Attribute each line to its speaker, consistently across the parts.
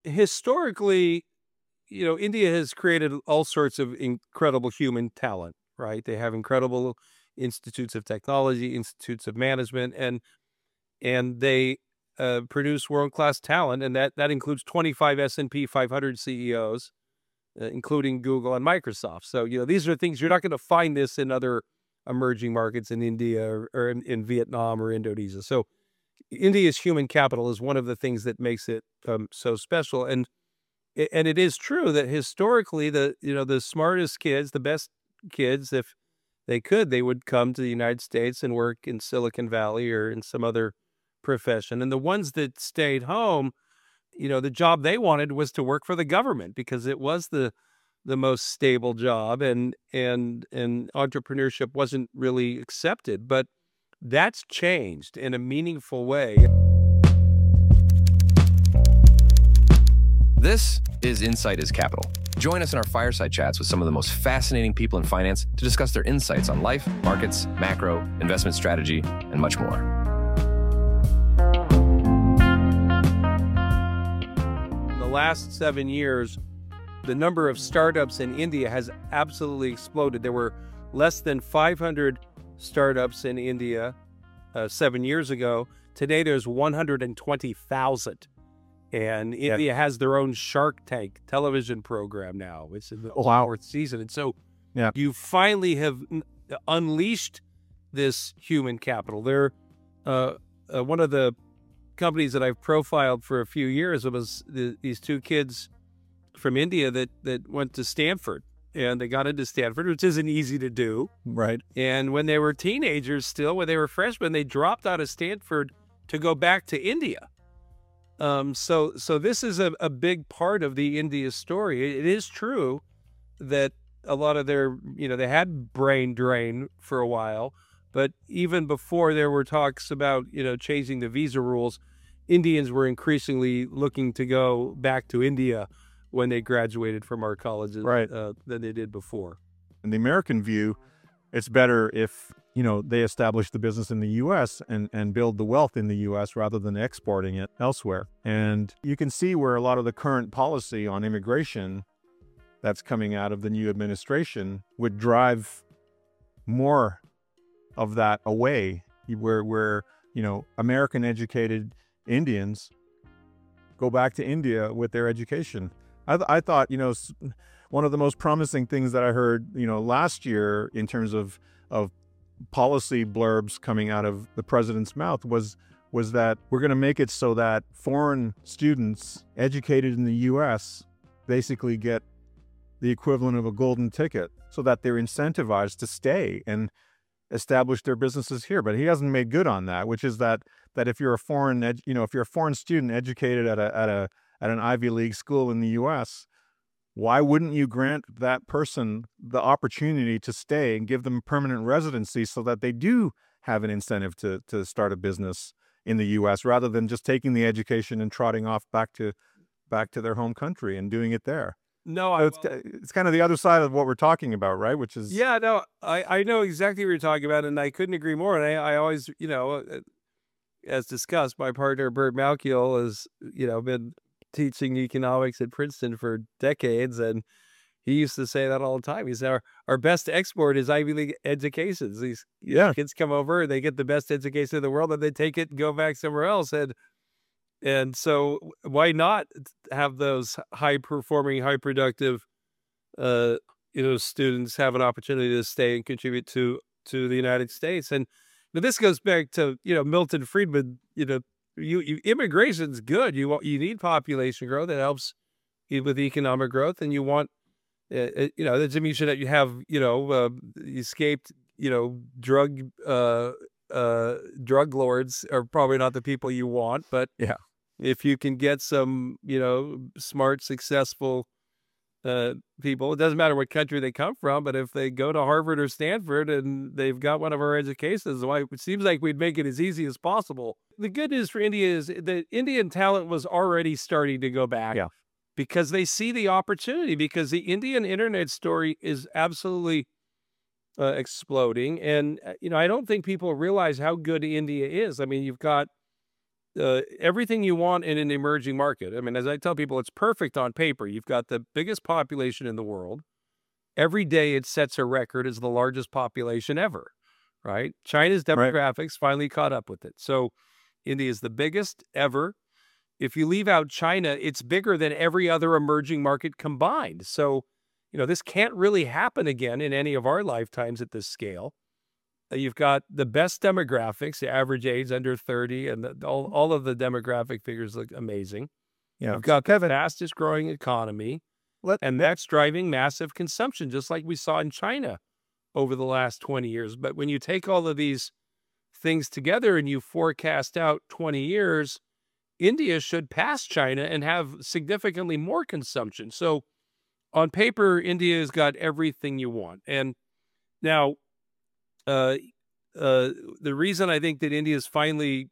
Speaker 1: historically, India has created all sorts of incredible human talent, right? They have incredible institutes of technology, institutes of management, and they produce world-class talent, and that includes 25 S&P 500 CEOs, including Google and Microsoft. So, these are things you're not going to find this in other emerging markets in India or in Vietnam or Indonesia. So, India's human capital is one of the things that makes it so special. And it is true that historically, the smartest kids, the best kids, if they could, they would come to the United States and work in Silicon Valley or in some other profession. And the ones that stayed home, the job they wanted was to work for the government because it was the most stable job, and entrepreneurship wasn't really accepted. But that's changed in a meaningful way.
Speaker 2: This is Insight is Capital. Join us in our fireside chats with some of the most fascinating people in finance to discuss their insights on life, markets, macro, investment strategy, and much more.
Speaker 1: In the last 7 years, the number of startups in India has absolutely exploded. There were less than 500 startups in India 7 years ago. Today, there's 120,000. And India has their own Shark Tank television program now. It's in the fourth season. And so you finally have unleashed this human capital. They're one of the companies that I've profiled for a few years. It was these two kids from India that went to Stanford. And they got into Stanford, which isn't easy to do.
Speaker 3: Right.
Speaker 1: And when they were teenagers still, when they were freshmen, they dropped out of Stanford to go back to India. So this is a big part of the India story. It is true that a lot of their, they had brain drain for a while, but even before there were talks about, changing the visa rules, Indians were increasingly looking to go back to India when they graduated from our colleges than they did before.
Speaker 3: In the American view, it's better if, they establish the business in the U.S. and build the wealth in the U.S. rather than exporting it elsewhere. And you can see where a lot of the current policy on immigration that's coming out of the new administration would drive more of that away, where American educated Indians go back to India with their education. I thought, one of the most promising things that I heard, last year in terms of policy blurbs coming out of the president's mouth was that we're going to make it so that foreign students educated in the U.S. basically get the equivalent of a golden ticket so that they're incentivized to stay and establish their businesses here. But he hasn't made good on that, which is that if you're a foreign, if you're a foreign student educated at an Ivy League school in the U.S., why wouldn't you grant that person the opportunity to stay and give them permanent residency so that they do have an incentive to start a business in the U.S. rather than just taking the education and trotting off back to their home country and doing it there?
Speaker 1: No,
Speaker 3: it's kind of the other side of what we're talking about, right? Which is
Speaker 1: I know exactly what you're talking about, and I couldn't agree more. And I always, as discussed, my partner Bert Malkiel has, been teaching economics at Princeton for decades, and he used to say that all the time. He said our best export is Ivy League educations. These kids come over, they get the best education in the world, and they take it and go back somewhere else. And so why not have those high-performing, high-productive, students have an opportunity to stay and contribute to the United States? And this goes back to, Milton Friedman. Immigration's good. You need population growth. It helps with economic growth, and you want, that doesn't mean you have, escaped, drug lords are probably not the people you want, but if you can get some, smart, successful people, it doesn't matter what country they come from, but if they go to Harvard or Stanford and they've got one of our educations, it seems like we'd make it as easy as possible. The good news for India is that Indian talent was already starting to go back because they see the opportunity, because the Indian internet story is absolutely exploding. And, I don't think people realize how good India is. I mean, you've got everything you want in an emerging market. I mean, as I tell people, it's perfect on paper. You've got the biggest population in the world. Every day it sets a record as the largest population ever, right? China's
Speaker 3: Right.
Speaker 1: demographics finally caught up with it. So India is the biggest ever. If you leave out China, it's bigger than every other emerging market combined. So, this can't really happen again in any of our lifetimes at this scale. You've got the best demographics, the average age under 30, and all of the demographic figures look amazing.
Speaker 3: Yeah.
Speaker 1: You've got the
Speaker 3: Kevin,
Speaker 1: fastest growing economy,
Speaker 3: let
Speaker 1: and that's driving massive consumption, just like we saw in China over the last 20 years. But when you take all of these things together and you forecast out 20 years, India should pass China and have significantly more consumption. So on paper, India has got everything you want. And now, the reason I think that India's finally,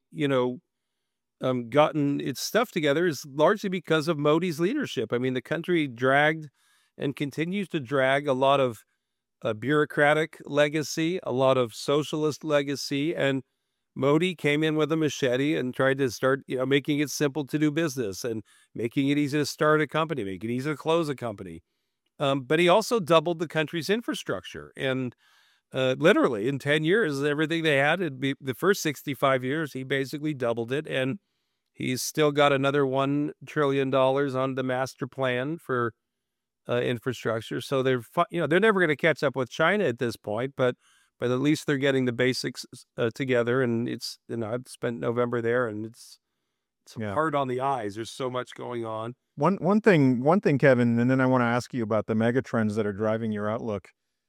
Speaker 1: gotten its stuff together is largely because of Modi's leadership. I mean, the country dragged and continues to drag a lot of bureaucratic legacy, a lot of socialist legacy, and Modi came in with a machete and tried to start, making it simple to do business and making it easy to start a company, making it easy to close a company. But he also doubled the country's infrastructure. And literally in 10 years, everything they had, it'd be the first 65 years, he basically doubled it. And he's still got another $1 trillion on the master plan for infrastructure. So they're never going to catch up with China at this point, but at least they're getting the basics together. And it's, I've spent November there, and it's hard on the eyes. There's so much going on.
Speaker 3: one thing, Kevin, and then I want to ask you about the mega trends that are driving your outlook.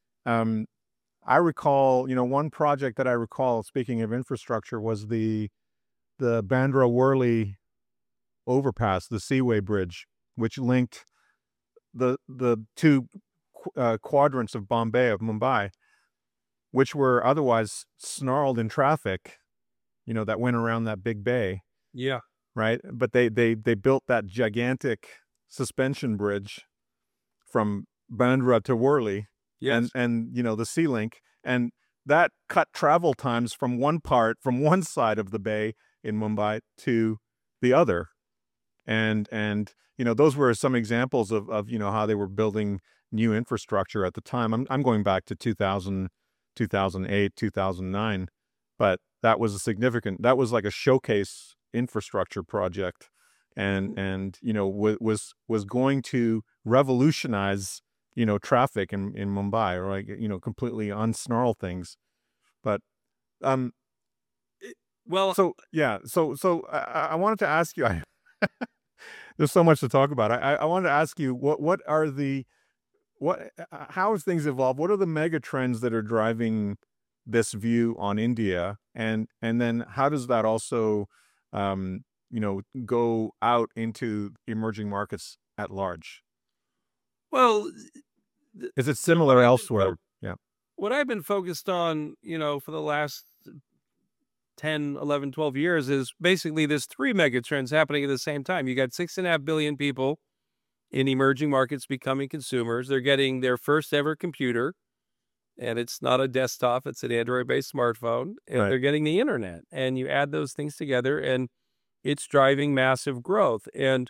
Speaker 3: I recall, one project that I recall, speaking of infrastructure, was the Bandra Worli overpass, the Seaway Bridge, which linked the two quadrants of Mumbai, which were otherwise snarled in traffic, that went around that big bay.
Speaker 1: Yeah.
Speaker 3: Right. But they built that gigantic suspension bridge from Bandra to Worli.
Speaker 1: Yes.
Speaker 3: And the Sea Link, and that cut travel times from one side of the bay in Mumbai to the other. And those were some examples of how they were building new infrastructure at the time. I'm going back to 2000, 2008, 2009, but that was that was like a showcase infrastructure project, and was going to revolutionize traffic in Mumbai, or completely unsnarl things. But so I wanted to ask you, there's so much to talk about. I wanted to ask you, how have things evolved? What are the mega trends that are driving this view on India? And then how does that also, go out into emerging markets at large?
Speaker 1: Well,
Speaker 3: is it similar elsewhere? Yeah.
Speaker 1: What I've been focused on, for the last 10, 11, 12 years is basically there's three mega trends happening at the same time. You got 6.5 billion people in emerging markets becoming consumers. They're getting their first ever computer, and it's not a desktop, it's an Android-based smartphone, and
Speaker 3: Right.
Speaker 1: They're getting the internet. And you add those things together, and it's driving massive growth. And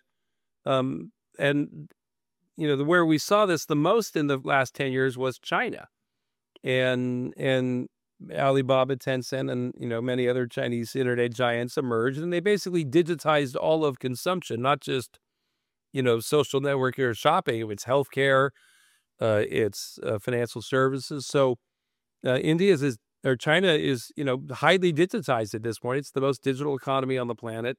Speaker 1: where we saw this the most in the last 10 years was China. And Alibaba, Tencent, and many other Chinese internet giants emerged, and they basically digitized all of consumption, not just social networking or shopping. It's healthcare, it's financial services. So China is highly digitized at this point. It's the most digital economy on the planet,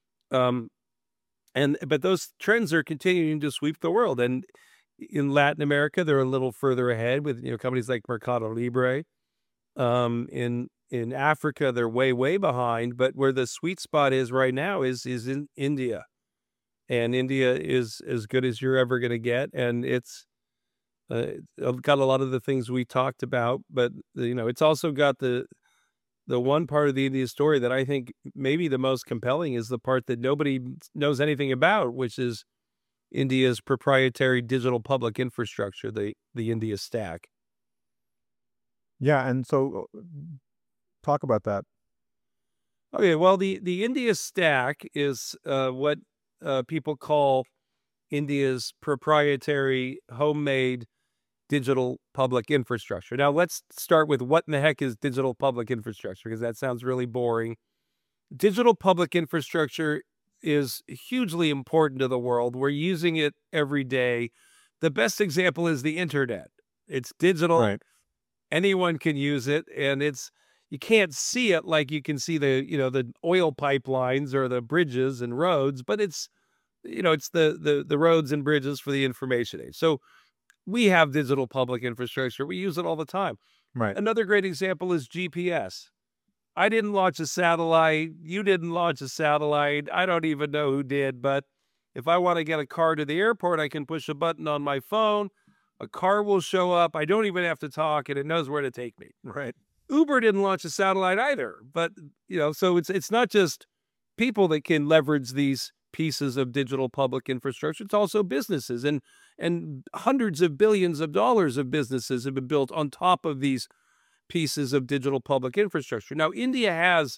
Speaker 1: but those trends are continuing to sweep the world. And in Latin America, they're a little further ahead with companies like Mercado Libre. In Africa, they're way behind, but where the sweet spot is right now is in India, and India is as good as you're ever going to get, and it's got a lot of the things we talked about, but it's also got the one part of the India story that I think maybe the most compelling is the part that nobody knows anything about, which is India's proprietary digital public infrastructure, the India Stack.
Speaker 3: Yeah, and so talk about that.
Speaker 1: Okay, well, the India Stack is what people call India's proprietary homemade digital public infrastructure. Now, let's start with what in the heck is digital public infrastructure, because that sounds really boring. Digital public infrastructure is hugely important to the world. We're using it every day. The best example is the internet. It's digital.
Speaker 3: Right.
Speaker 1: Anyone can use it, and you can't see it like you can see the oil pipelines or the bridges and roads, but it's the roads and bridges for the information age. So we have digital public infrastructure. We use it all the time.
Speaker 3: Right.
Speaker 1: Another great example is GPS. I didn't launch a satellite. You didn't launch a satellite. I don't even know who did, but if I want to get a car to the airport, I can push a button on my phone. A car will show up. I don't even have to talk, and it knows where to take me.
Speaker 3: Right.
Speaker 1: Uber didn't launch a satellite either, but so it's not just people that can leverage these pieces of digital public infrastructure. It's also businesses, and hundreds of billions of dollars of businesses have been built on top of these pieces of digital public infrastructure. Now, India has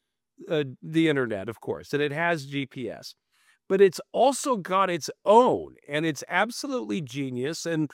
Speaker 1: the internet, of course, and it has GPS, but it's also got its own, and it's absolutely genius. And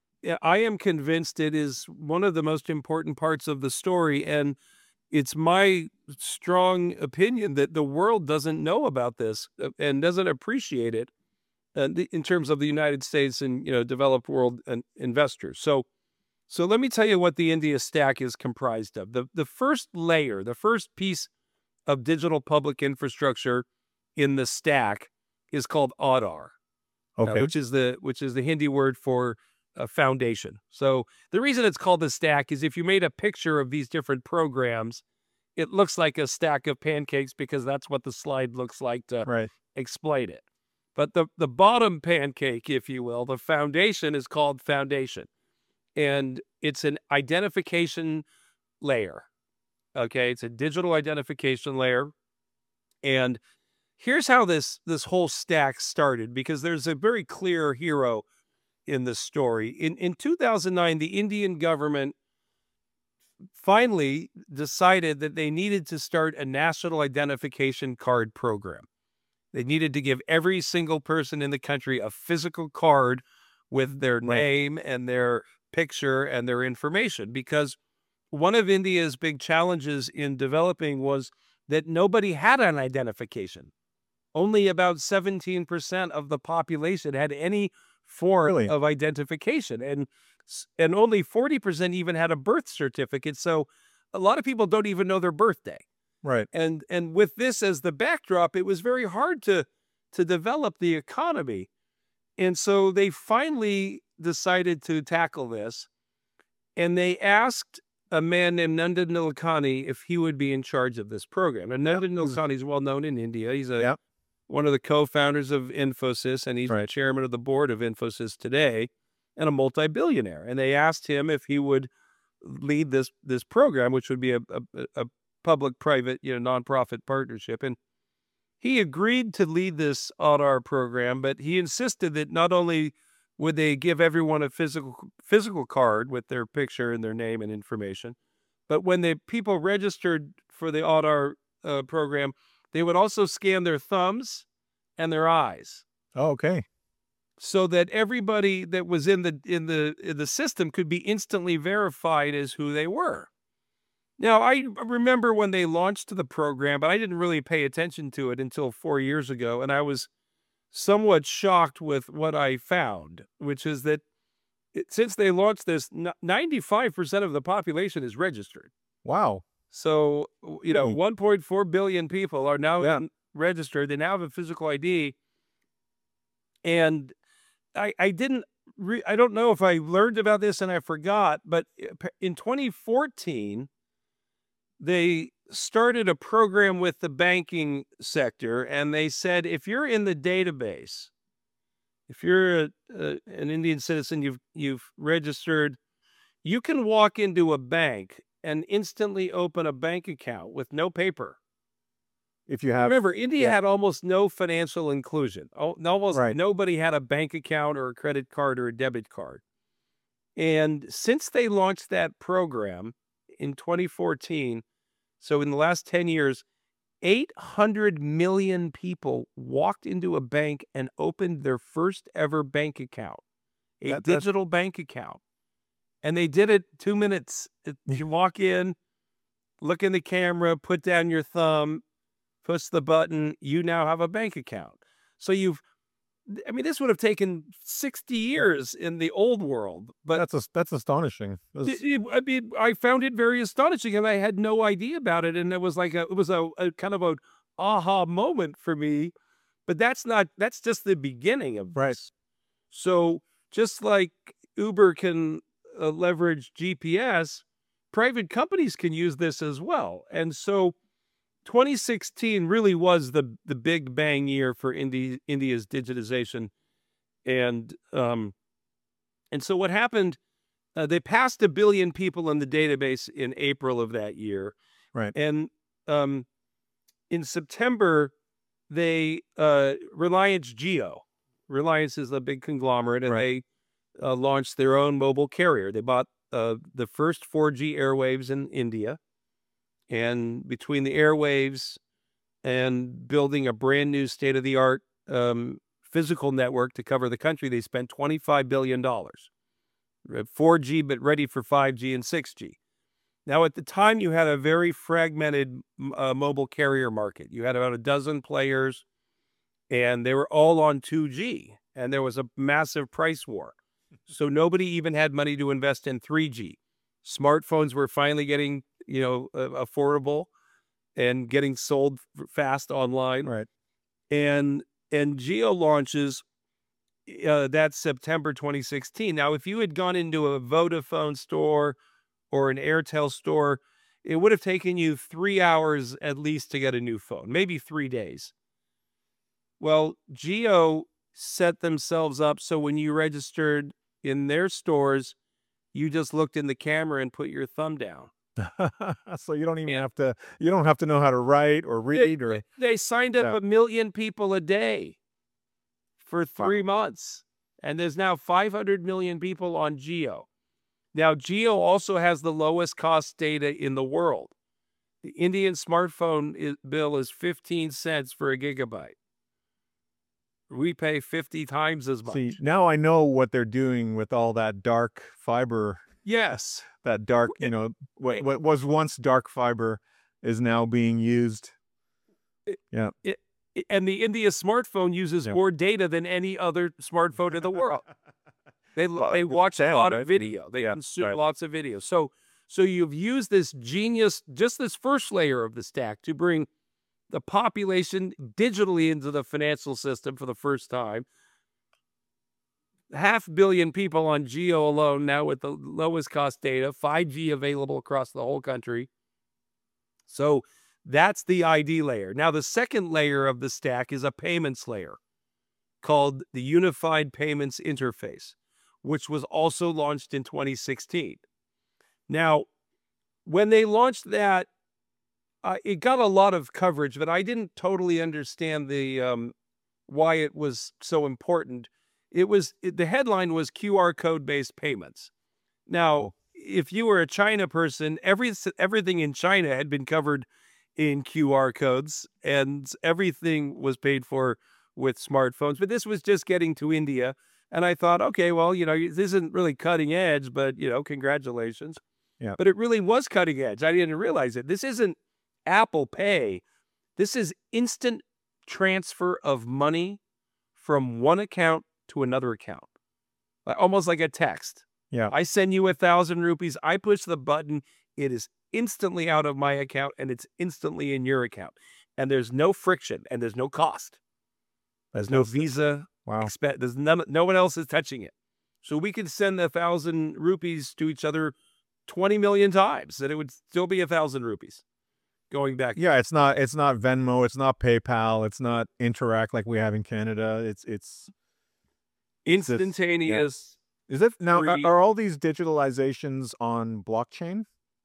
Speaker 1: I am convinced it is one of the most important parts of the story. And it's my strong opinion that the world doesn't know about this and doesn't appreciate it in terms of the United States and developed world investors. So let me tell you what the India Stack is comprised of. The first layer, the first piece of digital public infrastructure in the stack is called Aadhaar,
Speaker 3: Okay.
Speaker 1: which is the Hindi word for foundation. So the reason it's called the stack is if you made a picture of these different programs, it looks like a stack of pancakes because that's what the slide looks like to
Speaker 3: Right.
Speaker 1: explain it. But the bottom pancake, if you will, the foundation is called foundation. And it's an identification layer. Okay, it's a digital identification layer. And here's how this whole stack started, because there's a very clear hero in this story. In 2009, the Indian government finally decided that they needed to start a national identification card program. They needed to give every single person in the country a physical card with their name and their picture and their information, because one of India's big challenges in developing was that nobody had an identification. Only about 17% of the population had any form
Speaker 3: Really?
Speaker 1: of identification, and only 40% even had a birth certificate. So a lot of people don't even know their birthday.
Speaker 3: Right.
Speaker 1: And with this as the backdrop, it was very hard to develop the economy. And so they finally decided to tackle this, and they asked a man named Nandan Nilekani if he would be in charge of this program. And Nandan Nilekani is well known in India. He's one of the co-founders of Infosys, and he's the chairman of the board of Infosys today, and a multi-billionaire. And they asked him if he would lead this program, which would be a public-private, nonprofit partnership. And he agreed to lead this Aadhaar program, but he insisted that not only would they give everyone a physical card with their picture and their name and information, but when the people registered for the Aadhaar program, they would also scan their thumbs and their eyes.
Speaker 3: Oh, okay.
Speaker 1: So that everybody that was in the system could be instantly verified as who they were. Now, I remember when they launched the program, but I didn't really pay attention to it until 4 years ago, and I was somewhat shocked with what I found, which is that since they launched this, 95% of the population is registered.
Speaker 3: Wow.
Speaker 1: So, 1.4 billion people are now registered. They now have a physical ID. And I don't know if I learned about this and I forgot, but in 2014, they started a program with the banking sector, and they said, if you're in the database, if you're an Indian citizen, you've registered, you can walk into a bank and instantly open a bank account with no paper.
Speaker 3: If you have,
Speaker 1: remember, India had almost no financial inclusion. Almost nobody had a bank account or a credit card or a debit card. And since they launched that program in 2014, so in the last 10 years, 800 million people walked into a bank and opened their first ever bank account, a digital bank account. And they did it 2 minutes. You walk in, look in the camera, put down your thumb, push the button, you now have a bank account. So this would have taken 60 years in the old world, but
Speaker 3: That's astonishing.
Speaker 1: I found it very astonishing, and I had no idea about it, and it was a kind of a aha moment for me. But that's just the beginning of
Speaker 3: Right.
Speaker 1: this. So just like Uber can leverage GPS, private companies can use this as well. And so 2016 really was the big bang year for India's digitization. And so what happened, they passed 1 billion people in the database in April of that year.
Speaker 3: Right.
Speaker 1: And in September, they Reliance Jio. Reliance is a big conglomerate, and they launched their own mobile carrier. They bought the first 4G airwaves in India. And between the airwaves and building a brand new state-of-the-art physical network to cover the country, they spent $25 billion. 4G, but ready for 5G and 6G. Now, at the time, you had a very fragmented mobile carrier market. You had about a dozen players, and they were all on 2G, and there was a massive price war. So nobody even had money to invest in 3G. Smartphones were finally getting affordable and getting sold fast online.
Speaker 3: Right.
Speaker 1: And Jio launches that September 2016. Now, if you had gone into a Vodafone store or an Airtel store, it would have taken you 3 hours at least to get a new phone, maybe 3 days. Well, Jio set themselves up so when you registered in their stores, you just looked in the camera and put your thumb down.
Speaker 3: So you don't even have to know how to write or read
Speaker 1: They signed up 1 million people a day for 3 months. And there's now 500 million people on Jio. Now, Jio also has the lowest cost data in the world. The Indian smartphone bill is 15 cents for a gigabyte. We pay 50 times as much.
Speaker 3: See, now I know what they're doing with all that dark fiber.
Speaker 1: Yes.
Speaker 3: That dark, what was once dark fiber is now being used. Yeah.
Speaker 1: And the India smartphone uses more data than any other smartphone in the world. They watch a lot of video. They consume lots of video. So you've used this genius, just this first layer of the stack, to bring the population digitally into the financial system for the first time. 500 million people on Jio alone now with the lowest cost data, 5G available across the whole country. So that's the ID layer. Now, the second layer of the stack is a payments layer called the Unified Payments Interface, which was also launched in 2016. Now, when they launched that, it got a lot of coverage, but I didn't totally understand the why it was so important. The headline was QR code-based payments. Now, if you were a China person, everything in China had been covered in QR codes, and everything was paid for with smartphones. But this was just getting to India, and I thought, okay, well, this isn't really cutting edge, but congratulations.
Speaker 3: Yeah.
Speaker 1: But it really was cutting edge. I didn't realize it. This isn't Apple Pay. This is instant transfer of money from one account to another account, almost like a text.
Speaker 3: Yeah.
Speaker 1: I send you 1,000 rupees. I push the button. It is instantly out of my account, and it's instantly in your account. And there's no friction, and there's no cost. There's no Visa.
Speaker 3: Wow.
Speaker 1: There's no one else is touching it. So we could send 1,000 rupees to each other 20 million times, and it would still be 1,000 rupees going back.
Speaker 3: Yeah, it's not Venmo, it's not PayPal, it's not Interact like we have in Canada. It's
Speaker 1: instantaneous.
Speaker 3: Is it now? Are all these digitalizations on blockchain?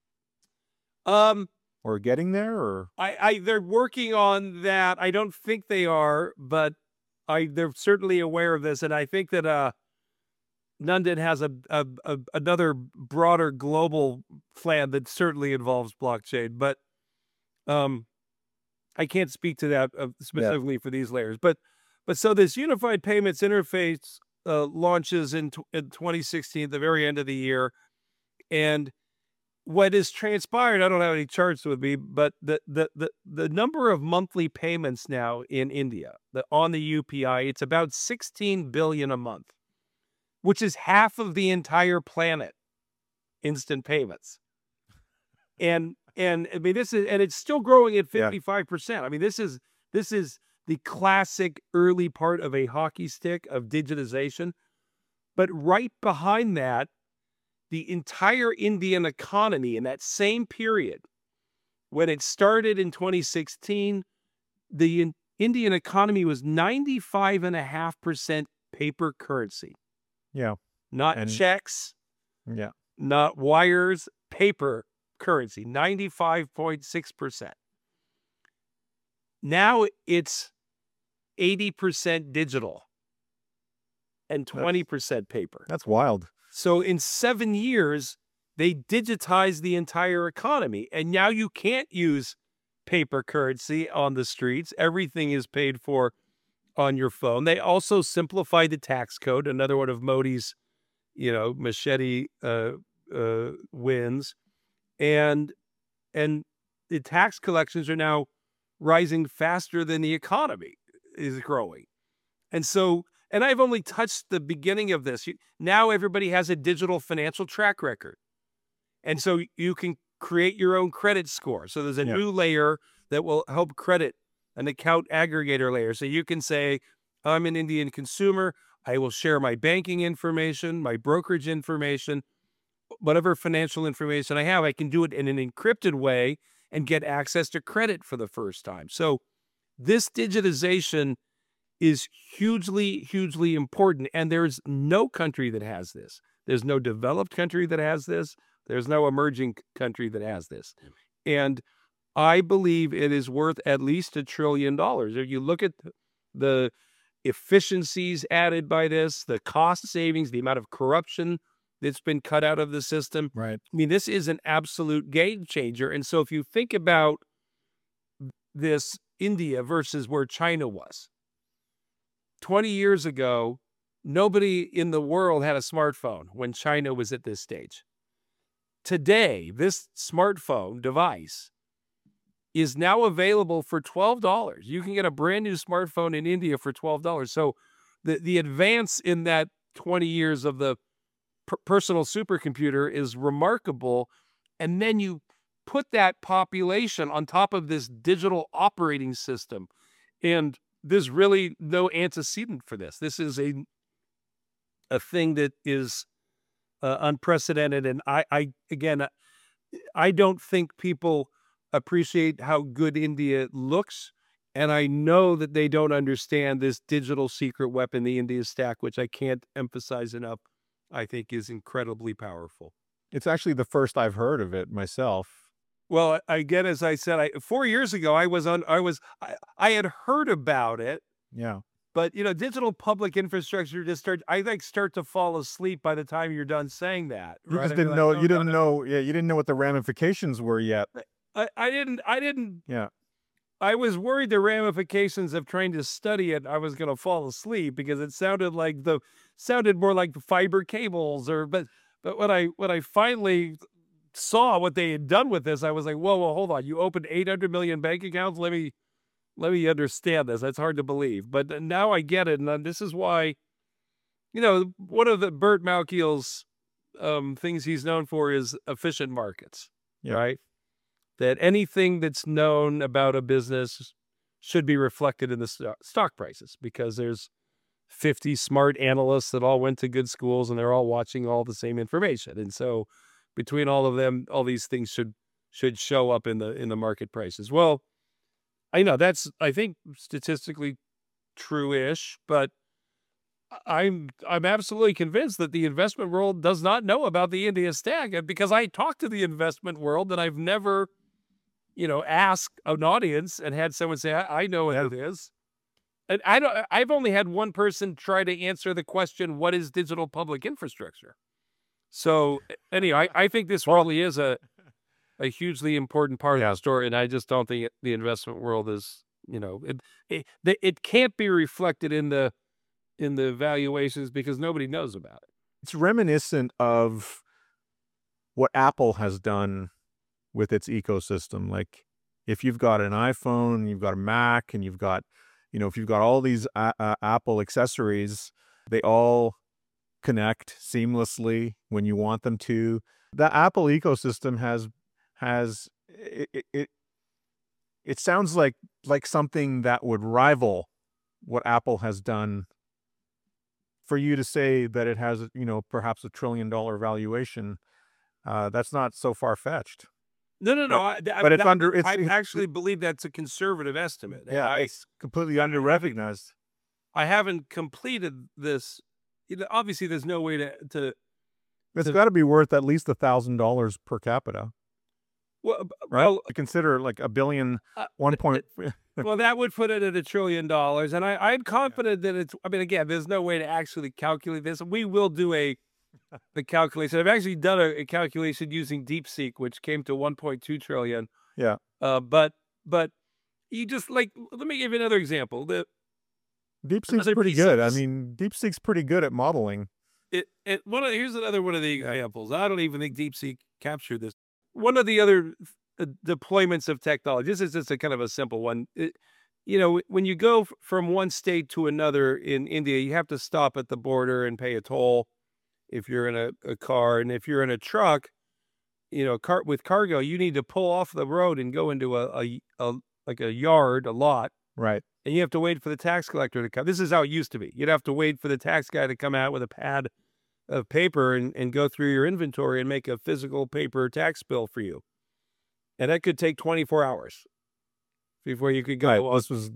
Speaker 3: Or getting there, or
Speaker 1: they're working on that. I don't think they are, but they're certainly aware of this, and I think that Nandan has another broader global plan that certainly involves blockchain. But I can't speak to that specifically for these layers, but so this unified payments interface launches in 2016, at the very end of the year, and what is transpired, I don't have any charts with me, but the number of monthly payments now in India on the UPI, it's about 16 billion a month, which is half of the entire planet instant payments. And I mean, it's still growing at 55%. I mean, this is the classic early part of a hockey stick of digitization. But right behind that, the entire Indian economy in that same period, when it started in 2016, the Indian economy was 95.5% paper currency.
Speaker 3: Yeah.
Speaker 1: Not checks.
Speaker 3: Yeah.
Speaker 1: Not wires, paper currency, 95.6%. Now it's 80% digital and 20% paper.
Speaker 3: That's wild.
Speaker 1: So in 7 years, they digitized the entire economy. And now you can't use paper currency on the streets. Everything is paid for on your phone. They also simplified the tax code, another one of Modi's, machete wins. And the tax collections are now rising faster than the economy is growing. And so, and I've only touched the beginning of this. Now everybody has a digital financial track record. And so you can create your own credit score. So there's a new layer that will help credit, an account aggregator layer. So you can say, I'm an Indian consumer. I will share my banking information, my brokerage information, whatever financial information I have. I can do it in an encrypted way and get access to credit for the first time. So this digitization is hugely, hugely important. And there's no country that has this. There's no developed country that has this. There's no emerging country that has this. And I believe it is worth at least $1 trillion. If you look at the efficiencies added by this, the cost savings, the amount of corruption that's been cut out of the system.
Speaker 3: Right.
Speaker 1: I mean, this is an absolute game changer. And so if you think about this India versus where China was, 20 years ago, nobody in the world had a smartphone when China was at this stage. Today, this smartphone device is now available for $12. You can get a brand new smartphone in India for $12. So the advance in that 20 years of the personal supercomputer is remarkable. And then you put that population on top of this digital operating system. And there's really no antecedent for this. This is a thing that is unprecedented. And I don't think people appreciate how good India looks. And I know that they don't understand this digital secret weapon, the India Stack, which I can't emphasize enough, I think is incredibly powerful.
Speaker 3: It's actually the first I've heard of it myself.
Speaker 1: Well, again, as I said, 4 years ago, I had heard about it.
Speaker 3: Yeah.
Speaker 1: But, digital public infrastructure just start to fall asleep by the time you're done saying that.
Speaker 3: You
Speaker 1: right?
Speaker 3: just didn't know, you didn't know, you didn't know what the ramifications were yet.
Speaker 1: I didn't.
Speaker 3: Yeah.
Speaker 1: I was worried the ramifications of trying to study it, I was going to fall asleep because it sounded more like fiber cables but when I finally saw what they had done with this, I was like, whoa, hold on. You opened 800 million bank accounts? Let me understand this. That's hard to believe. But now I get it. And this is why, one of the Burt Malkiel's things he's known for is efficient markets, right? That anything that's known about a business should be reflected in the stock prices because there's 50 smart analysts that all went to good schools and they're all watching all the same information. And so between all of them, all these things should show up in the market prices. Well, I know that's, I think, statistically true-ish, but I'm absolutely convinced that the investment world does not know about the India Stack because I talked to the investment world and I've never, asked an audience and had someone say, I know what it is. And I've only had one person try to answer the question, what is digital public infrastructure? So anyway, I think this really is a hugely important part of the story, and I just don't think the investment world is, it can't be reflected in the valuations because nobody knows about it.
Speaker 3: It's reminiscent of what Apple has done with its ecosystem. Like if you've got an iPhone, you've got a Mac, and you've got, if you've got all these Apple accessories, they all connect seamlessly when you want them to. The Apple ecosystem has it sounds like something that would rival what Apple has done. For you to say that it has, perhaps $1 trillion valuation, that's not so far-fetched.
Speaker 1: No.
Speaker 3: But
Speaker 1: I actually believe that's a conservative estimate.
Speaker 3: Yeah, it's completely under-recognized.
Speaker 1: I haven't completed this. Obviously, there's no way to.
Speaker 3: It's got to be worth at least $1,000 per capita.
Speaker 1: Well,
Speaker 3: right? Well, consider like a billion, 1 point.
Speaker 1: Well, that would put it at $1 trillion. And I'm confident that it's, again, there's no way to actually calculate this. We will do the calculation. I've actually done a calculation using DeepSeek, which came to 1.2 trillion.
Speaker 3: Yeah.
Speaker 1: But you just let me give you another example.
Speaker 3: DeepSeek's pretty good. DeepSeek's pretty good at modeling.
Speaker 1: Here's another one of the examples. I don't even think DeepSeek captured this. One of the other deployments of technology, this is just a kind of a simple one. When you go from one state to another in India, you have to stop at the border and pay a toll if you're in a car. And if you're in a truck, with cargo, you need to pull off the road and go into a yard, a lot.
Speaker 3: Right.
Speaker 1: And you have to wait for the tax collector to come. This is how it used to be. You'd have to wait for the tax guy to come out with a pad of paper and go through your inventory and make a physical paper tax bill for you. And that could take 24 hours before you could go.
Speaker 3: Right. This was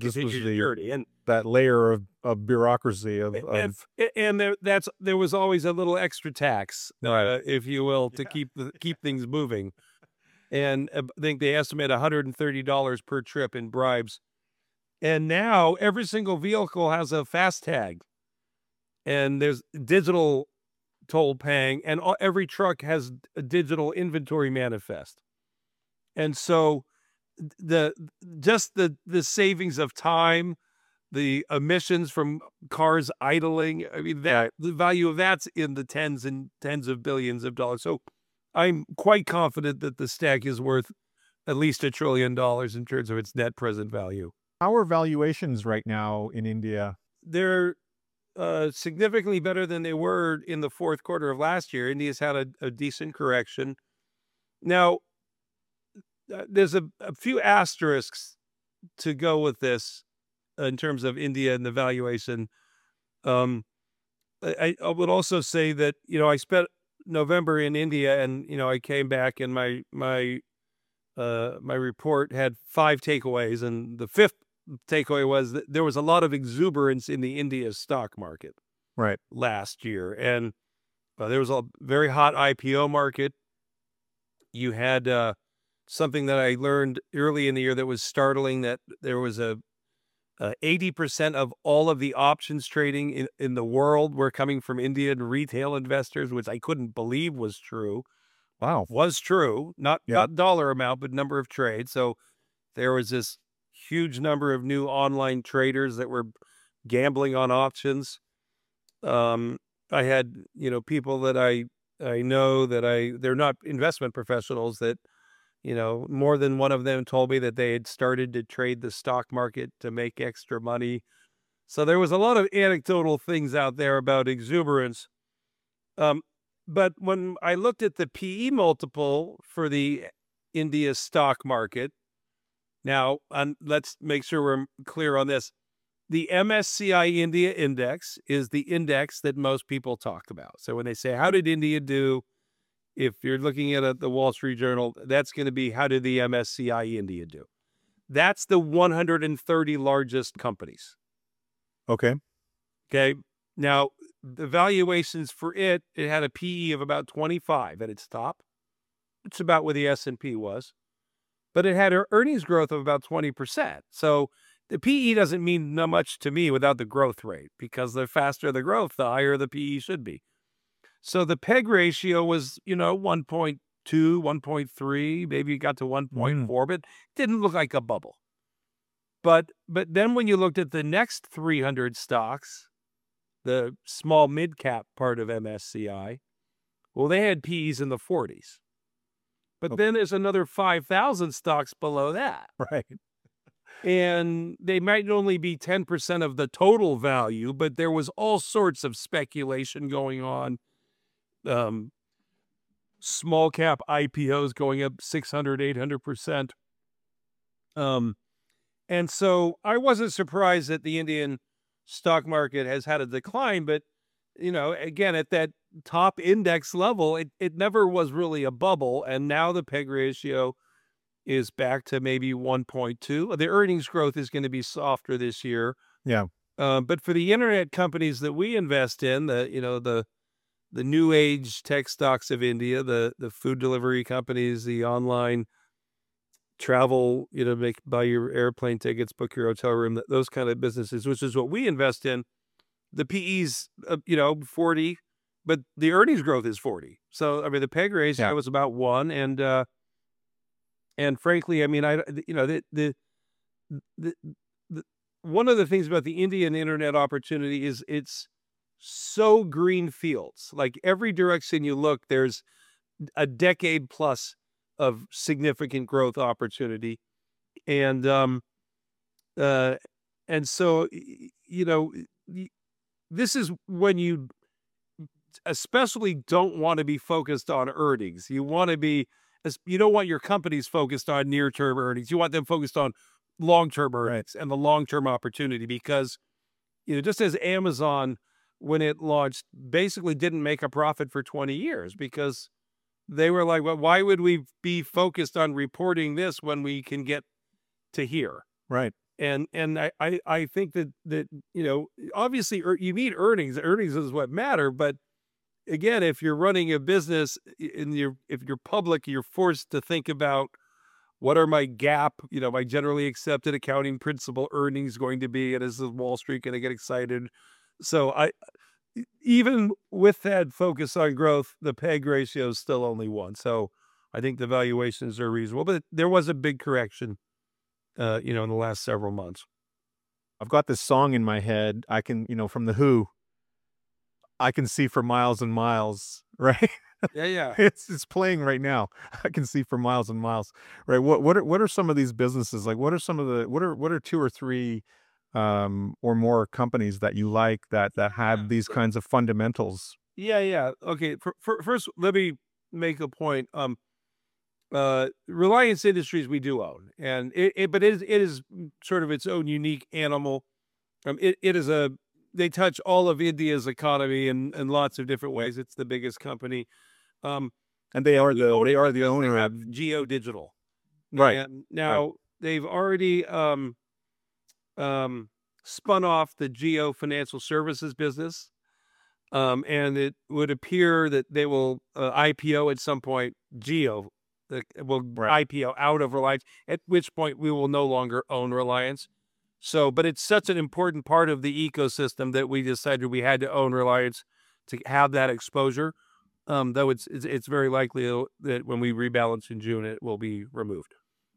Speaker 3: that layer of bureaucracy
Speaker 1: and there was always a little extra tax, if you will, to keep things moving. And I think they estimate $130 per trip in bribes. And now every single vehicle has a fast tag, and there's digital toll paying, and every truck has a digital inventory manifest. And so the savings of time, the emissions from cars idling, the value of that's in the tens and tens of billions of dollars. So I'm quite confident that the stack is worth at least $1 trillion in terms of its net present value.
Speaker 3: How are valuations right now in India?
Speaker 1: They're significantly better than they were in the fourth quarter of last year. India's had a decent correction. Now, there's a few asterisks to go with this in terms of India and the valuation. I would also say that, I spent November in India, and, I came back, and my report had 5 takeaways, and the 5th takeaway was that there was a lot of exuberance in the India stock market last year. And there was a very hot IPO market. You had something that I learned early in the year that was startling, that there was 80% of all of the options trading in the world were coming from Indian retail investors, which I couldn't believe was true.
Speaker 3: Wow.
Speaker 1: Was true. Not dollar amount, but number of trades. So there was this huge number of new online traders that were gambling on options. I had, people that I know that they're not investment professionals, that, more than one of them told me that they had started to trade the stock market to make extra money. So there was a lot of anecdotal things out there about exuberance. But when I looked at the PE multiple for the India stock market, now, let's make sure we're clear on this. The MSCI India Index is the index that most people talk about. So when they say, how did India do? If you're looking at the Wall Street Journal, that's going to be, how did the MSCI India do? That's the 130 largest companies.
Speaker 3: Okay.
Speaker 1: Now, the valuations for it had a PE of about 25 at its top. It's about where the S&P was. But it had earnings growth of about 20%. So the PE doesn't mean not much to me without the growth rate, because the faster the growth, the higher the PE should be. So the PEG ratio was, 1.8 1.3, maybe it got to 1.4, but it didn't look like a bubble. But then when you looked at the next 300 stocks, the small mid-cap part of MSCI, well, they had PEs in the 40s. But then there's another 5,000 stocks below that.
Speaker 3: Right.
Speaker 1: And they might only be 10% of the total value, but there was all sorts of speculation going on. Small cap IPOs going up 600, 800%. And so I wasn't surprised that the Indian stock market has had a decline, but, again, at that top index level, it never was really a bubble. And now the PEG ratio is back to maybe 1.2. The earnings growth is going to be softer this year.
Speaker 3: Yeah.
Speaker 1: But for the internet companies that we invest in, the new age tech stocks of India, the food delivery companies, the online travel, buy your airplane tickets, book your hotel room, those kind of businesses, which is what we invest in. The PE's, 40, but the earnings growth is 40. So, I mean, the PEG ratio was about 1. And frankly, I mean, one of the things about the Indian internet opportunity is it's so green fields. Like every direction you look, there's a decade plus of significant growth opportunity. And so, this is when you especially don't want to be focused on earnings. You don't want your companies focused on near-term earnings. You want them focused on long-term earnings and the long-term opportunity, because, just as Amazon, when it launched, basically didn't make a profit for 20 years because they were like, well, why would we be focused on reporting this when we can get to here?
Speaker 3: Right.
Speaker 1: And I think that obviously you need earnings. Earnings is what matter. But again, if you're running a business if you're public, you're forced to think about what are my GAAP, my generally accepted accounting principle earnings going to be, and is Wall Street going to get excited? So even with that focus on growth, the PEG ratio is still only 1. So I think the valuations are reasonable, but there was a big correction, in the last several months.
Speaker 3: I've got this song in my head. I can, from The Who, I can see for miles and miles, right?
Speaker 1: Yeah.
Speaker 3: It's playing right now. I can see for miles and miles, right? What are some of these businesses like? What are some of the what are 2 or 3 or more companies that you like that have these kinds of fundamentals?
Speaker 1: Yeah. Okay. First, let me make a point. Reliance Industries we do own, and but it is sort of its own unique animal. They touch all of India's economy in lots of different ways. It's the biggest company.
Speaker 3: And they are the owner of
Speaker 1: Geo Digital.
Speaker 3: Right.
Speaker 1: And now they've already spun off the Geo Financial Services business. And it would appear that they will IPO at some point. Geo will IPO out of Reliance, at which point we will no longer own Reliance. So, but it's such an important part of the ecosystem that we decided we had to own Reliance to have that exposure. Though it's very likely that when we rebalance in June, it will be removed.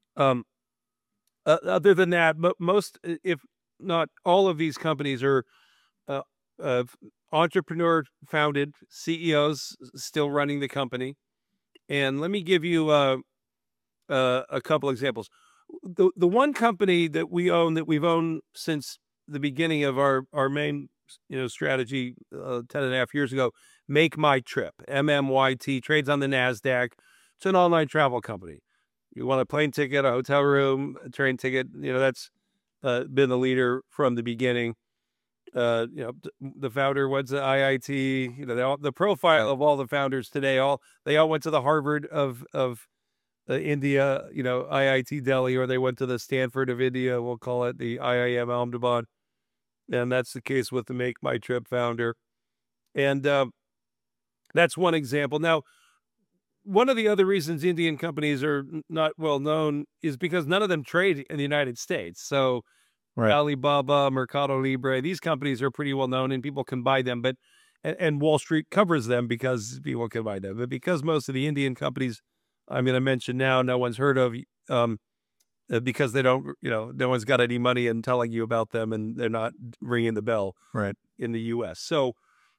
Speaker 1: Other than that, most, if not all of these companies are entrepreneur founded, CEOs still running the company. And let me give you a couple examples. The one company that we own, that we've owned since the beginning of our main strategy 10.5 years ago, Make My Trip, MMYT, trades on the NASDAQ. It's an online travel company. You want a plane ticket, a hotel room, a train ticket, that's been the leader from the beginning. The founder went to IIT. The profile of all the founders today, they all went to the Harvard of India, IIT Delhi, or they went to the Stanford of India. We'll call it the IIM Ahmedabad, and that's the case with the Make My Trip founder. And that's one example. Now, one of the other reasons Indian companies are not well known is because none of them trade in the United States. So Alibaba, Mercado Libre, these companies are pretty well known and people can buy them, and Wall Street covers them because people can buy them. But because most of the Indian companies I'm going to mention now, no one's heard of, because they don't, no one's got any money in telling you about them, and they're not ringing the bell
Speaker 3: Right.
Speaker 1: in the U.S. So,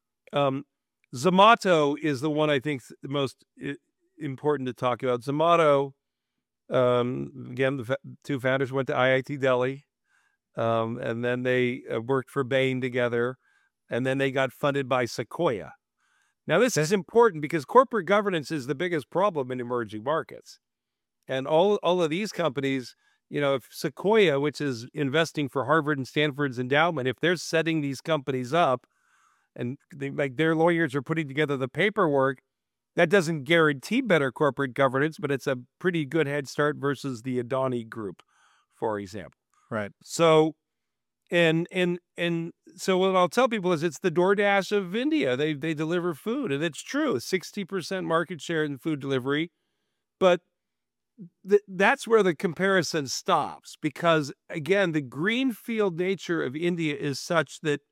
Speaker 1: Zomato is the one I think the most important to talk about. Zomato, again, the two founders went to IIT Delhi, and then they worked for Bain together, and then they got funded by Sequoia. Now, this is important because corporate governance is the biggest problem in emerging markets. And all of these companies, if Sequoia, which is investing for Harvard and Stanford's endowment, if they're setting these companies up and their lawyers are putting together the paperwork, that doesn't guarantee better corporate governance, but it's a pretty good head start versus the Adani Group, for example.
Speaker 3: Right.
Speaker 1: So, and so what I'll tell people is it's the DoorDash of India. They deliver food, and it's true, 60% market share in food delivery, but that's where the comparison stops, because again, the greenfield nature of India is such that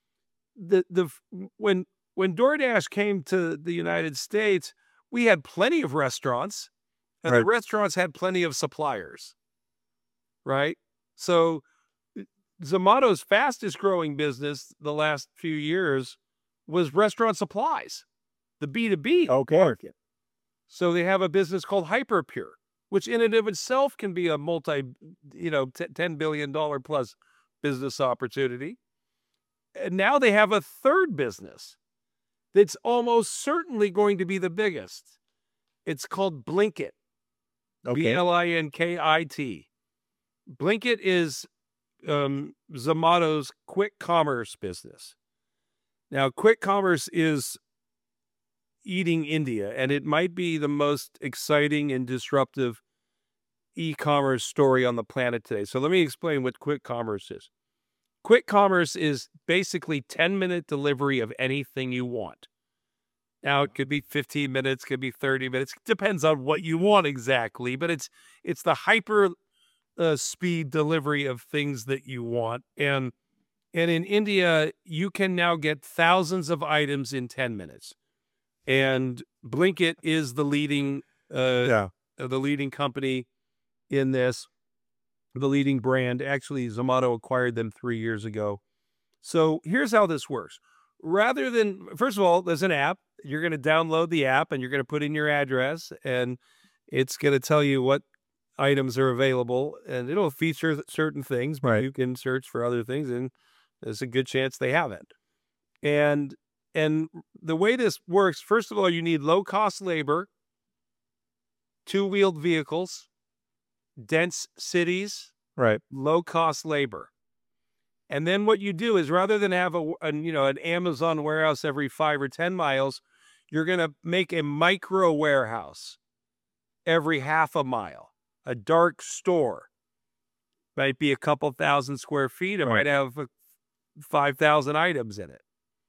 Speaker 1: when DoorDash came to the United States, we had plenty of restaurants, and
Speaker 3: Right.
Speaker 1: the restaurants had plenty of suppliers, right? So Zomato's fastest growing business the last few years was restaurant supplies, the B2B market. So they have a business called Hyperpure, which in and of itself can be a $10 billion plus business opportunity. And now they have a third business that's almost certainly going to be the biggest. It's called Blinkit. Blinkit. Blinkit is Zomato's quick commerce business. Now, quick commerce is eating India, and it might be the most exciting and disruptive e-commerce story on the planet today. So let me explain what quick commerce is. Quick commerce is basically 10-minute delivery of anything you want. Now, it could be 15 minutes, could be 30 minutes. Depends on what you want exactly, but it's the hyper speed delivery of things that you want. And in India, you can now get thousands of items in 10 minutes. And Blinkit is the leading company in this, the leading brand. Actually, Zomato acquired them 3 years ago. So here's how this works. Rather than, first of all, there's an app. You're going to download the app, and you're going to put in your address, and it's going to tell you what items are available, and it'll feature certain things, but you can search for other things, and there's a good chance they haven't. And the way this works, first of all, you need low-cost labor, two-wheeled vehicles, dense cities, low-cost labor. And then what you do is, rather than have an Amazon warehouse every 5 or 10 miles, you're going to make a micro warehouse every half a mile. A dark store might be a couple thousand square feet. It might have 5,000 items in it.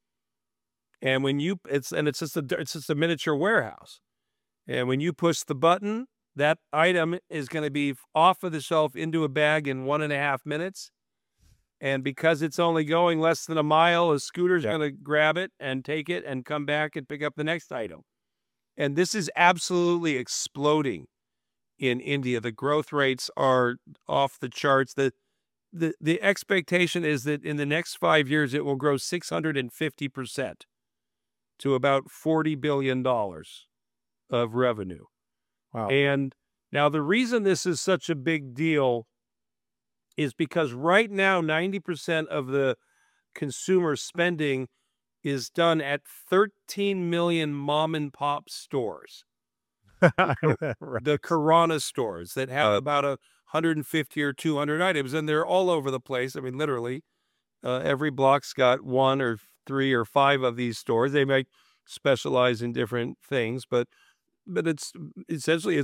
Speaker 1: And it's just a miniature warehouse. And when you push the button, that item is going to be off of the shelf into a bag in 1.5 minutes. And because it's only going less than a mile, a scooter's going to grab it and take it and come back and pick up the next item. And this is absolutely exploding in India. The growth rates are off the charts. The expectation is that in the next 5 years, it will grow 650% to about $40 billion of revenue.
Speaker 3: Wow.
Speaker 1: And now the reason this is such a big deal is because right now, 90% of the consumer spending is done at 13 million mom and pop stores. The Kirana stores that have about 150 or 200 items, and they're all over the place. I mean, literally, every block's got 1 or 3 or 5 of these stores. They might specialize in different things, but it's essentially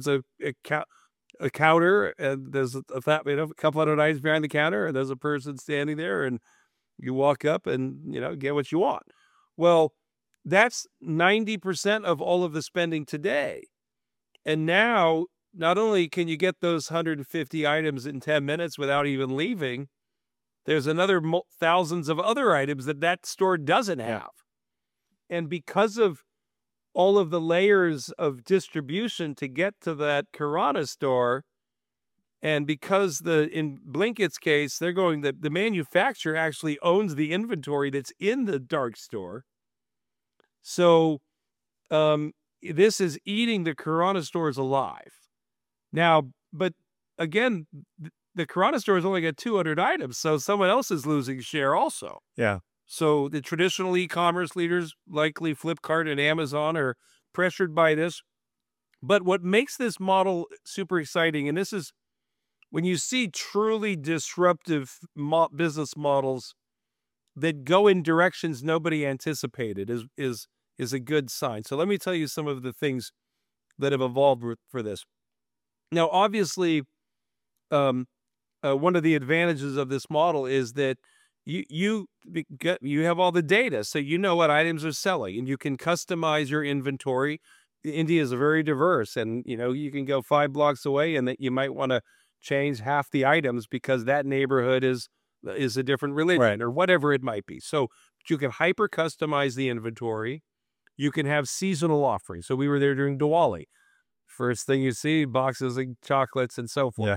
Speaker 1: a counter, and there's a couple hundred items behind the counter, and there's a person standing there, and you walk up and get what you want. Well, that's 90% of all of the spending today. And now, not only can you get those 150 items in 10 minutes without even leaving, there's another thousands of other items that store doesn't have. And because of all of the layers of distribution to get to that Kirana store. And because in Blinkit's case, they're going, the manufacturer actually owns the inventory that's in the dark store. So this is eating the Kirana stores alive. Now, but again, the Kirana store has only got 200 items, so someone else is losing share also.
Speaker 3: Yeah.
Speaker 1: So the traditional e-commerce leaders, likely Flipkart and Amazon, are pressured by this. But what makes this model super exciting, and this is when you see truly disruptive business models that go in directions nobody anticipated, is a good sign. So let me tell you some of the things that have evolved for this. Now, obviously, one of the advantages of this model is that you have all the data, so you know what items are selling, and you can customize your inventory. India is very diverse, and you can go 5 blocks away, and that you might want to change half the items because that neighborhood is a different religion,
Speaker 3: Right,
Speaker 1: or whatever it might be. So you can hyper customize the inventory. You can have seasonal offerings. So we were there during Diwali. First thing you see, boxes of chocolates and so forth.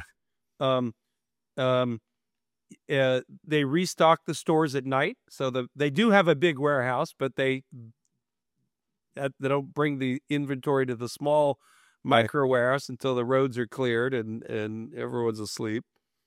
Speaker 3: yeah.
Speaker 1: They restock the stores at night. So they do have a big warehouse, but they don't bring the inventory to the small micro warehouse until the roads are cleared and everyone's asleep.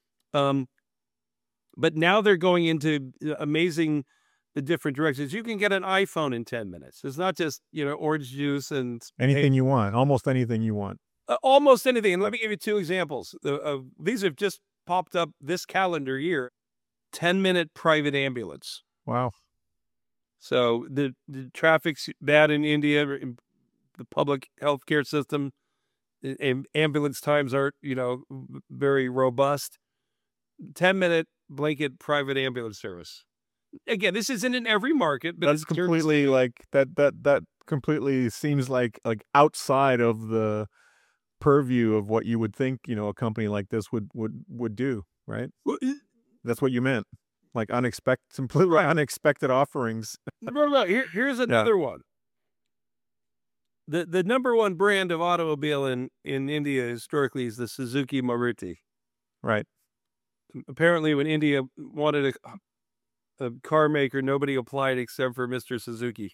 Speaker 1: But now they're going into amazing different directions. You can get an iPhone in 10 minutes. It's not just, orange juice and
Speaker 3: Anything you want, almost anything you want.
Speaker 1: almost anything. And let me give you 2 examples. These have just popped up this calendar year. 10-minute private ambulance.
Speaker 3: Wow.
Speaker 1: So the traffic's bad in India, the public healthcare system, and ambulance times aren't, very robust. 10-minute Blinkit private ambulance service. Again, this isn't in every market, but
Speaker 3: That's completely like that completely seems like outside of the purview of what you would think, a company like this would do, right? That's what you meant. Like completely unexpected offerings.
Speaker 1: No. Here's another one. The number one brand of automobile in India historically is the Suzuki Maruti.
Speaker 3: Right.
Speaker 1: Apparently, when India wanted a car maker, nobody applied except for Mr. Suzuki.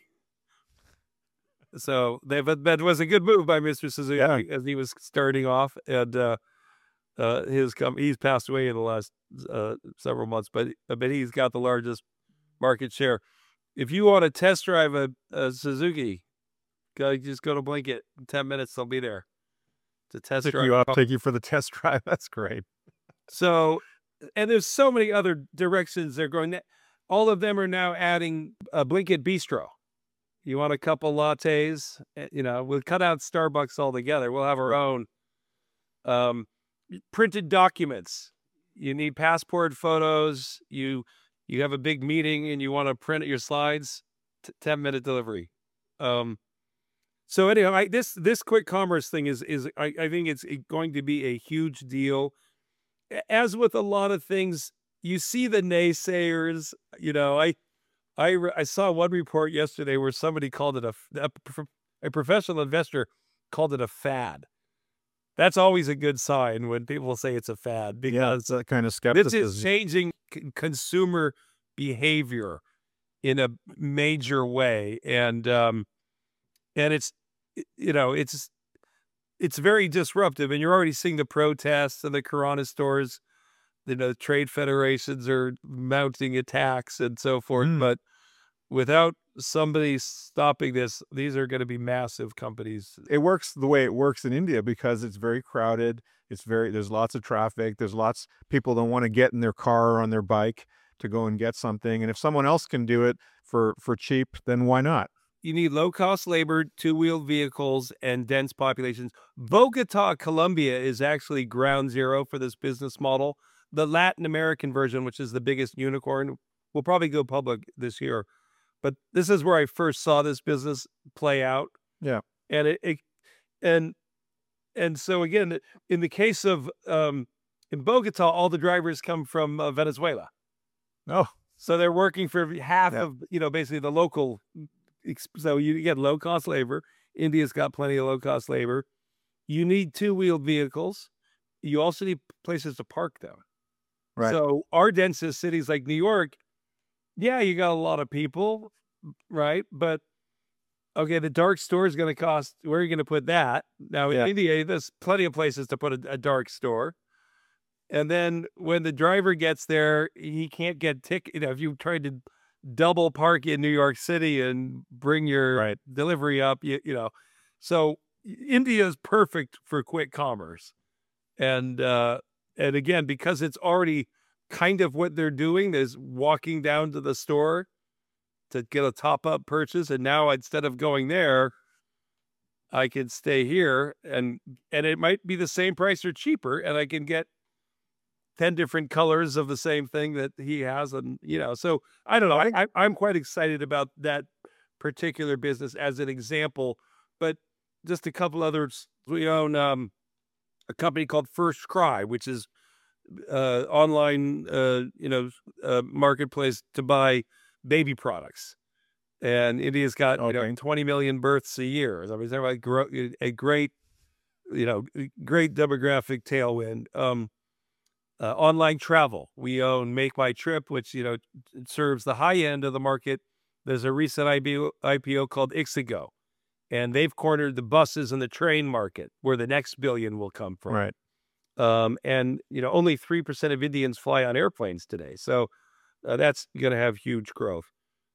Speaker 1: So that was a good move by Mr. Suzuki as he was starting off, and he's passed away in the last several months, but he's got the largest market share. If you want to test drive a Suzuki, just go to Blinkit. In 10 minutes, they'll be there to test drive.
Speaker 3: Take you for the test drive. That's great.
Speaker 1: So, and there's so many other directions they're going. All of them are now adding a Blinkit Bistro. You want a couple lattes? We'll cut out Starbucks altogether. We'll have our own. Printed documents. You need passport photos. You have a big meeting and you want to print your slides. 10-minute delivery. So anyway, this quick commerce thing is I think it's going to be a huge deal. As with a lot of things, you see the naysayers. I saw one report yesterday where somebody called it a professional investor called it a fad. That's always a good sign when people say it's a fad, because
Speaker 3: it's that kind of skepticism.
Speaker 1: This is changing consumer behavior in a major way, and it's it's very disruptive, and you're already seeing the protests and the Kirana stores. Trade federations are mounting attacks and so forth, but without somebody stopping this, these are going to be massive companies.
Speaker 3: It works the way it works in India because it's very crowded. There's lots of traffic. There's lots people don't want to get in their car or on their bike to go and get something. And if someone else can do it for cheap, then why not?
Speaker 1: You need low-cost labor, two-wheeled vehicles, and dense populations. Bogota, Colombia is actually ground zero for this business model. The Latin American version, which is the biggest unicorn, will probably go public this year. But this is where I first saw this business play out.
Speaker 3: Yeah.
Speaker 1: And so again, in the case of in Bogota, all the drivers come from Venezuela.
Speaker 3: Oh,
Speaker 1: so they're working for half of basically the local. So you get low cost labor, India's got plenty of low-cost labor. You need two-wheeled vehicles. You also need places to park them.
Speaker 3: Right.
Speaker 1: So our densest cities like New York, yeah, you got a lot of people, right? But okay, the dark store is going to cost, where are you going to put that? Now in India, there's plenty of places to put a dark store. And then when the driver gets there, he can't get ticket. If you tried to double park in New York City and bring your delivery up, so India is perfect for quick commerce. And again, because it's already kind of what they're doing is walking down to the store to get a top-up purchase. And now instead of going there, I can stay here and it might be the same price or cheaper, and I can get 10 different colors of the same thing that he has. And, so I don't know. I'm quite excited about that particular business as an example, but just a couple others. We own a company called First Cry, which is online, marketplace to buy baby products. And India's got 20 million births a year. I mean, they're like a great, great demographic tailwind. Online travel. We own Make My Trip, which, serves the high end of the market. There's a recent IPO called Ixigo, and they've cornered the buses and the train market where the next billion will come from.
Speaker 3: Right.
Speaker 1: And, only 3% of Indians fly on airplanes today. So that's going to have huge growth.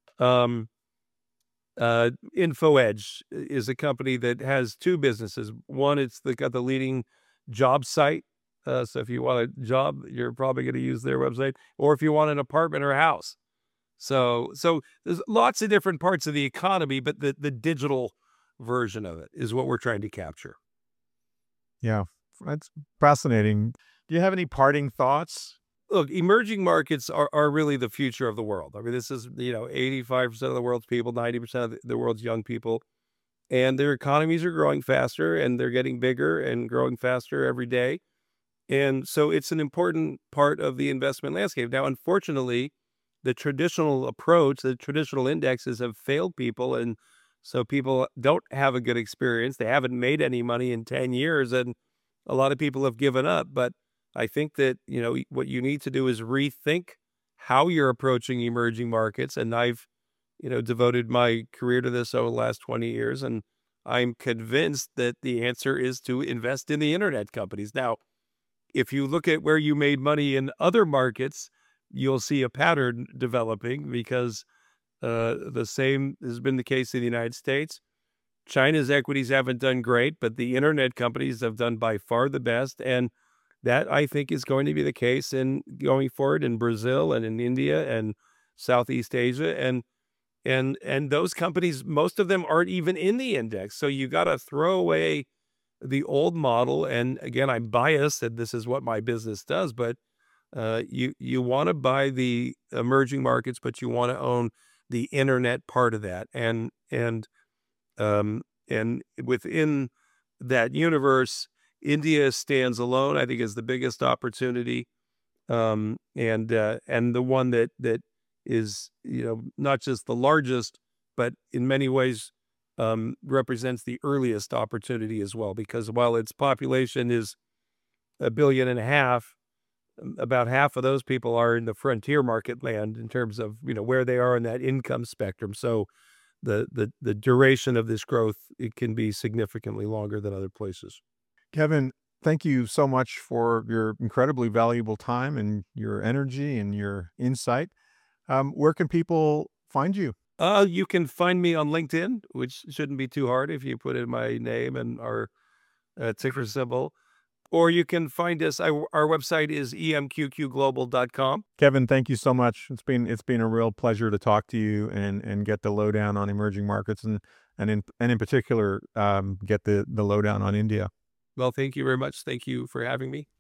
Speaker 1: InfoEdge is a company that has two businesses. One, they got the leading job site. So if you want a job, you're probably going to use their website, or if you want an apartment or a house. So there's lots of different parts of the economy, but the digital version of it is what we're trying to capture.
Speaker 3: Yeah, that's fascinating. Do you have any parting thoughts?
Speaker 1: Look, emerging markets are really the future of the world. I mean, this is, 85% of the world's people, 90% of the world's young people, and their economies are growing faster and they're getting bigger and growing faster every day. And so it's an important part of the investment landscape. Now, unfortunately, the traditional approach, the traditional indexes have failed people. And so people don't have a good experience. They haven't made any money in 10 years. And a lot of people have given up. But I think that, what you need to do is rethink how you're approaching emerging markets. And I've, devoted my career to this over the last 20 years. And I'm convinced that the answer is to invest in the internet companies. Now, if you look at where you made money in other markets, you'll see a pattern developing because the same has been the case in the United States. China's equities haven't done great, but the internet companies have done by far the best. And that, I think, is going to be the case in going forward in Brazil and in India and Southeast Asia. And those companies, most of them aren't even in the index. So you got to throw away the old model. And again, I'm biased that this is what my business does, but you want to buy the emerging markets, but you want to own the internet part of that. And within that universe, India stands alone, I think, is the biggest opportunity. And the one that is, not just the largest, but in many ways represents the earliest opportunity as well, because while its population is 1.5 billion, about half of those people are in the frontier market land in terms of, where they are in that income spectrum. So the duration of this growth, it can be significantly longer than other places.
Speaker 3: Kevin, thank you so much for your incredibly valuable time and your energy and your insight. Where can people find you?
Speaker 1: You can find me on LinkedIn, which shouldn't be too hard if you put in my name and our ticker symbol. Or you can find us. Our website is emqqglobal.com.
Speaker 3: Kevin, thank you so much. It's been a real pleasure to talk to you and get the lowdown on emerging markets and in particular get the lowdown on India.
Speaker 1: Well, thank you very much. Thank you for having me.